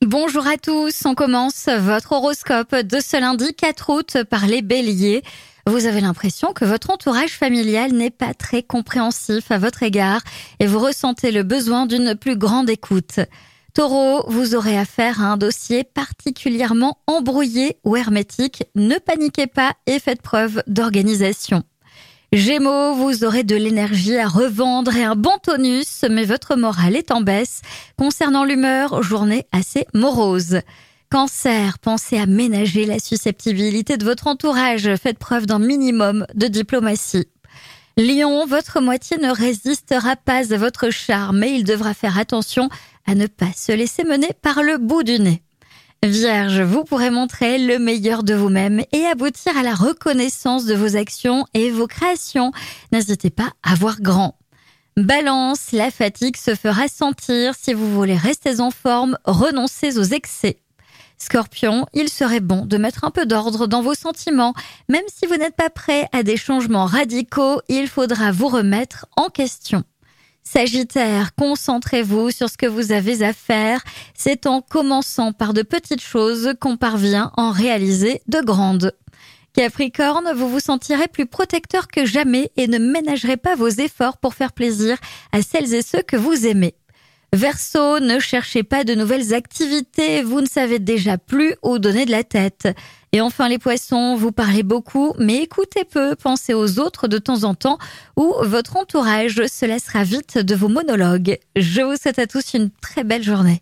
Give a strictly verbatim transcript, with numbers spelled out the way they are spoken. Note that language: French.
Bonjour à tous, on commence votre horoscope de ce lundi quatre août par les béliers. Vous avez l'impression que votre entourage familial n'est pas très compréhensif à votre égard et vous ressentez le besoin d'une plus grande écoute. Taureau, vous aurez affaire à un dossier particulièrement embrouillé ou hermétique. Ne paniquez pas et faites preuve d'organisation. Gémeaux, vous aurez de l'énergie à revendre et un bon tonus, mais votre morale est en baisse. Concernant l'humeur, journée assez morose. Cancer, pensez à ménager la susceptibilité de votre entourage. Faites preuve d'un minimum de diplomatie. Lion, votre moitié ne résistera pas à votre charme, mais il devra faire attention à ne pas se laisser mener par le bout du nez. Vierge, vous pourrez montrer le meilleur de vous-même et aboutir à la reconnaissance de vos actions et vos créations. N'hésitez pas à voir grand. Balance, la fatigue se fera sentir. Si vous voulez rester en forme, renoncez aux excès. Scorpion, il serait bon de mettre un peu d'ordre dans vos sentiments. Même si vous n'êtes pas prêt à des changements radicaux, il faudra vous remettre en question. Sagittaire, concentrez-vous sur ce que vous avez à faire. C'est en commençant par de petites choses qu'on parvient à en réaliser de grandes. Capricorne, vous vous sentirez plus protecteur que jamais et ne ménagerez pas vos efforts pour faire plaisir à celles et ceux que vous aimez. Verseau, ne cherchez pas de nouvelles activités, vous ne savez déjà plus où donner de la tête. Et enfin les poissons, vous parlez beaucoup, mais écoutez peu, pensez aux autres de temps en temps, ou votre entourage se lassera vite de vos monologues. Je vous souhaite à tous une très belle journée.